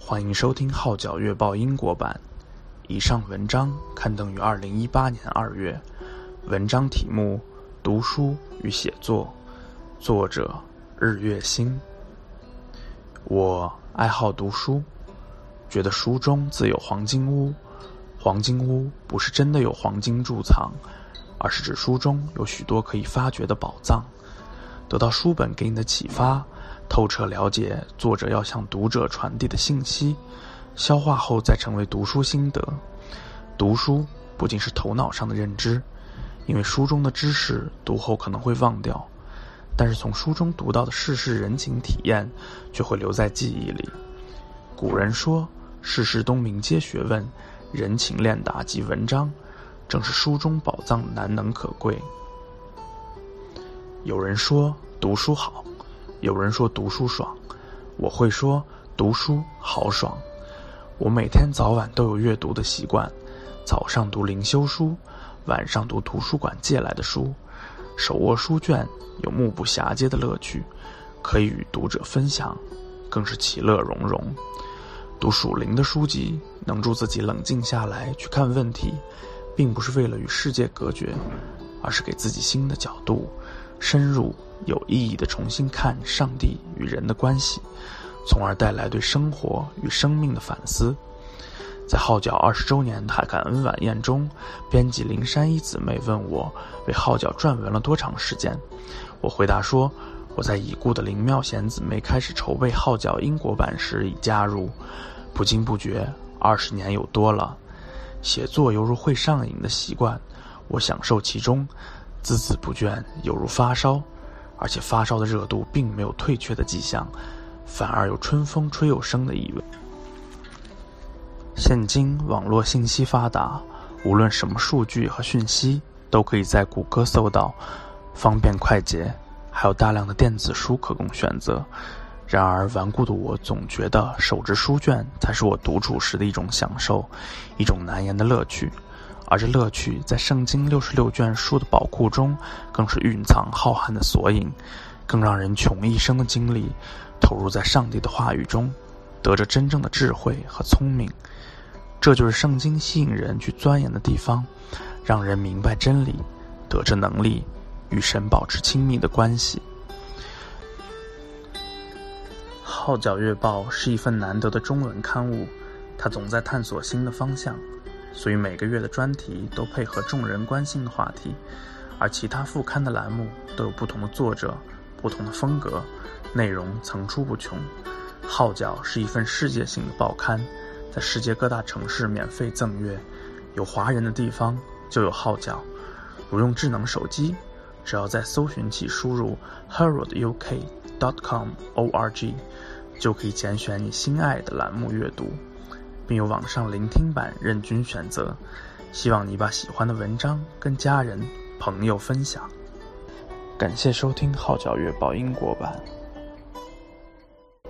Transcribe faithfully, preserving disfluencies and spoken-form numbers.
欢迎收听《号角月报》英国版。以上文章刊登于二零一八年二月，文章题目《读书与写作》，作者日月星。我爱好读书，觉得书中自有黄金屋。黄金屋不是真的有黄金贮藏，而是指书中有许多可以发掘的宝藏。得到书本给你的启发，透彻了解作者要向读者传递的信息，消化后再成为读书心得。读书不仅是头脑上的认知，因为书中的知识读后可能会忘掉，但是从书中读到的世事人情体验却会留在记忆里。古人说，世事洞明皆学问，人情练达即文章，正是书中宝藏难能可贵。有人说读书好，有人说读书爽，我会说读书好爽。我每天早晚都有阅读的习惯，早上读灵修书，晚上读图书馆借来的书，手握书卷有目不暇接的乐趣，可以与读者分享，更是其乐融融。读属灵的书籍能助自己冷静下来去看问题，并不是为了与世界隔绝，而是给自己新的角度，深入有意义地重新看上帝与人的关系，从而带来对生活与生命的反思。在号角二十周年的感恩晚宴中，编辑林山一姊妹问我为号角撰文了多长时间。我回答说，我在已故的林妙贤姊妹开始筹备号角英国版时已加入，不经不觉二十年有多了。写作犹如会上瘾的习惯，我享受其中，孜孜不倦，犹如发烧，而且发烧的热度并没有退却的迹象，反而有春风吹又生的意味。现今网络信息发达，无论什么数据和讯息都可以在谷歌搜到，方便快捷，还有大量的电子书可供选择。然而顽固的我总觉得手持书卷才是我独处时的一种享受，一种难言的乐趣。而这乐趣在圣经六十六卷书的宝库中更是蕴藏浩瀚的索引，更让人穷一生的精力投入在上帝的话语中，得着真正的智慧和聪明。这就是圣经吸引人去钻研的地方，让人明白真理，得着能力，与神保持亲密的关系。号角月报是一份难得的中文刊物，它总在探索新的方向，所以每个月的专题都配合众人关心的话题，而其他副刊的栏目都有不同的作者，不同的风格，内容层出不穷。号角是一份世界性的报刊，在世界各大城市免费赠阅，有华人的地方就有号角。如用智能手机，只要在搜寻器输入 herald u k dot com org， 就可以拣选你心爱的栏目阅读，并有网上聆听版任君选择。希望你把喜欢的文章跟家人朋友分享。感谢收听号角月报英国版。